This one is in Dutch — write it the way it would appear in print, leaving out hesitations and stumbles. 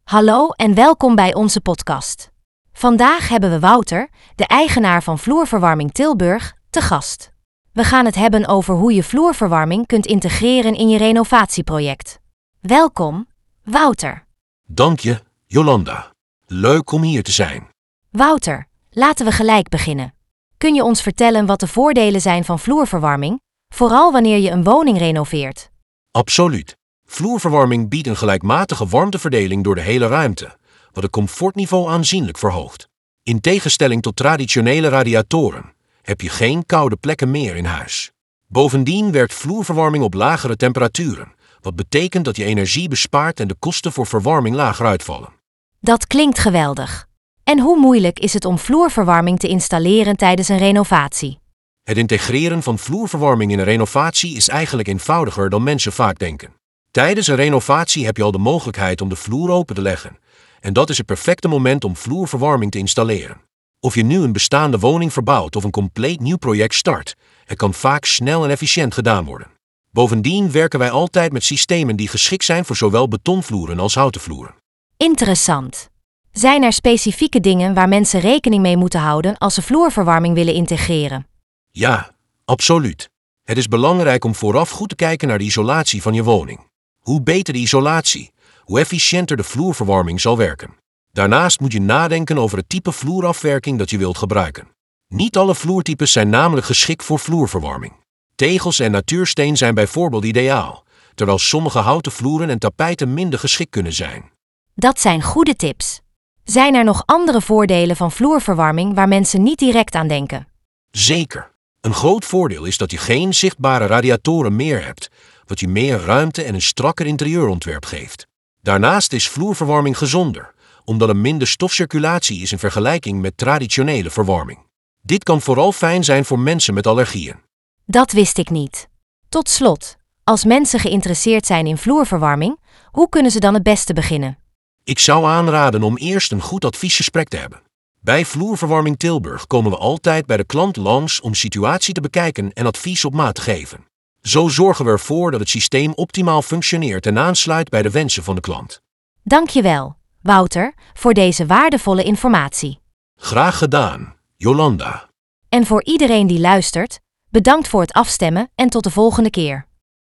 Hallo en welkom bij onze podcast. Vandaag hebben we Wouter, de eigenaar van Vloerverwarming Tilburg, te gast. We gaan het hebben over hoe je vloerverwarming kunt integreren in je renovatieproject. Welkom, Wouter. Dank je, Jolanda. Leuk om hier te zijn. Wouter, laten we gelijk beginnen. Kun je ons vertellen wat de voordelen zijn van vloerverwarming, vooral wanneer je een woning renoveert? Absoluut. Vloerverwarming biedt een gelijkmatige warmteverdeling door de hele ruimte, wat het comfortniveau aanzienlijk verhoogt. In tegenstelling tot traditionele radiatoren heb je geen koude plekken meer in huis. Bovendien werkt vloerverwarming op lagere temperaturen, wat betekent dat je energie bespaart en de kosten voor verwarming lager uitvallen. Dat klinkt geweldig. En hoe moeilijk is het om vloerverwarming te installeren tijdens een renovatie? Het integreren van vloerverwarming in een renovatie is eigenlijk eenvoudiger dan mensen vaak denken. Tijdens een renovatie heb je al de mogelijkheid om de vloer open te leggen. En dat is het perfecte moment om vloerverwarming te installeren. Of je nu een bestaande woning verbouwt of een compleet nieuw project start, het kan vaak snel en efficiënt gedaan worden. Bovendien werken wij altijd met systemen die geschikt zijn voor zowel betonvloeren als houten vloeren. Interessant. Zijn er specifieke dingen waar mensen rekening mee moeten houden als ze vloerverwarming willen integreren? Ja, absoluut. Het is belangrijk om vooraf goed te kijken naar de isolatie van je woning. Hoe beter de isolatie, hoe efficiënter de vloerverwarming zal werken. Daarnaast moet je nadenken over het type vloerafwerking dat je wilt gebruiken. Niet alle vloertypes zijn namelijk geschikt voor vloerverwarming. Tegels en natuursteen zijn bijvoorbeeld ideaal, terwijl sommige houten vloeren en tapijten minder geschikt kunnen zijn. Dat zijn goede tips. Zijn er nog andere voordelen van vloerverwarming waar mensen niet direct aan denken? Zeker. Een groot voordeel is dat je geen zichtbare radiatoren meer hebt, wat je meer ruimte en een strakker interieurontwerp geeft. Daarnaast is vloerverwarming gezonder, omdat er minder stofcirculatie is in vergelijking met traditionele verwarming. Dit kan vooral fijn zijn voor mensen met allergieën. Dat wist ik niet. Tot slot, als mensen geïnteresseerd zijn in vloerverwarming, hoe kunnen ze dan het beste beginnen? Ik zou aanraden om eerst een goed adviesgesprek te hebben. Bij Vloerverwarming Tilburg komen we altijd bij de klant langs om de situatie te bekijken en advies op maat te geven. Zo zorgen we ervoor dat het systeem optimaal functioneert en aansluit bij de wensen van de klant. Dankjewel, Wouter, voor deze waardevolle informatie. Graag gedaan, Jolanda. En voor iedereen die luistert, bedankt voor het afstemmen en tot de volgende keer.